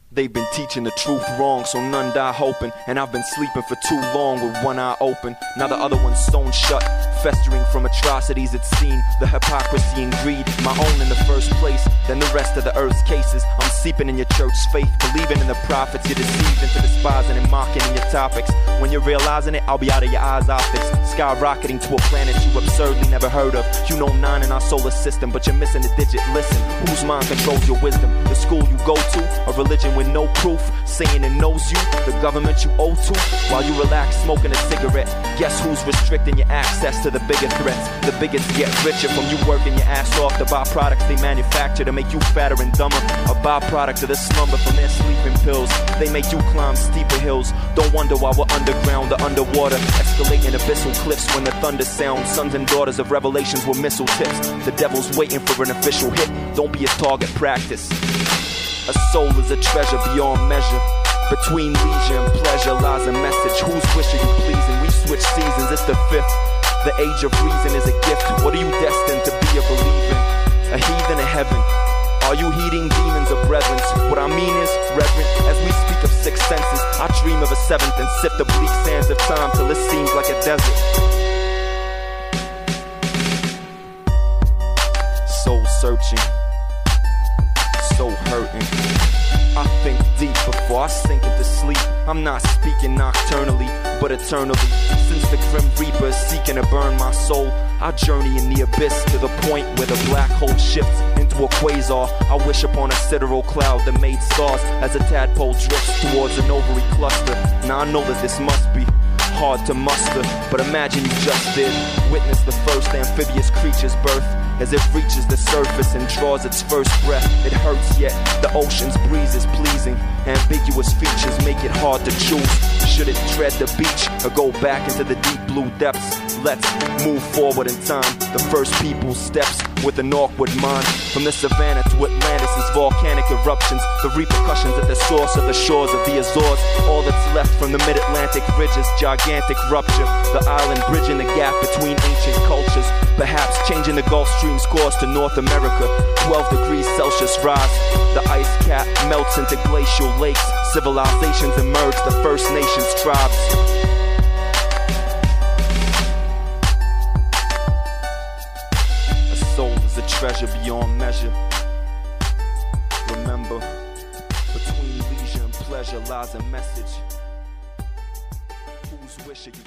They've been teaching the truth wrong, so none die hoping. And I've been sleeping for too long with one eye open. Now the other one's sewn shut, festering from atrocities it's seen. The hypocrisy and greed, my own in the first place, then the rest of the earth's cases. I'm seeping in your church's faith, believing in the prophets. You're deceived into despising and mocking in your topics. When you're realizing it, I'll be out of your eyes optics, skyrocketing to a planet you absurdly never heard of. You know 9 in our solar system, but you're missing a digit. Listen, whose mind controls your wisdom? The school you go to, a religion with no proof, saying it knows you, the government you owe to, while you relax smoking a cigarette. Guess who's restricting your access to the bigger threats? The bigots get richer from you working your ass off. The byproducts they manufacture to make you fatter and dumber, a byproduct of the slumber from their sleeping pills. They make you climb steeper hills. Don't wonder why we're underground or underwater, escalating abyssal cliffs when the thunder sounds. Sons and daughters of revelations with missile tips. The devil's waiting for an official hit. Don't be a target, practice. A soul is a treasure beyond measure. Between leisure and pleasure lies a message. Whose wish are you pleasing? We switch seasons, it's the 5th. The age of reason is a gift. What are you destined to be or believe in? A heathen of heaven? Are you heeding demons or brethren? What I mean is, reverent, as we speak of 6 senses, I dream of a 7th and sift the bleak sands of time till it seems like a desert. Soul searching, so hurting. I think deep before I sink into sleep. I'm not speaking nocturnally, but eternally. Since the Grim Reaper is seeking to burn my soul, I journey in the abyss to the point where the black hole shifts into a quasar. I wish upon a sidereal cloud that made stars as a tadpole drifts towards an ovary cluster. Now I know that this must be hard to muster, but imagine you just did witness the first amphibious creature's birth. As it reaches the surface and draws its first breath, it hurts, yet the ocean's breeze is pleasing. Ambiguous features make it hard to choose. Should it tread the beach or go back into the deep blue depths? Let's move forward in time. The first people's steps with an awkward mind. From the savannah to Atlantis' volcanic eruptions, the repercussions at the source of the shores of the Azores. All that's left from the mid-Atlantic ridge's gigantic rupture, the island bridging the gap between ancient cultures, perhaps changing the Gulf Stream's course to North America. 12 degrees Celsius rise, the ice cap melts into glacial lakes. Civilizations emerge, the First Nations tribes. A soul is a treasure beyond measure. Remember, between leisure and pleasure lies a message. Whose wish are you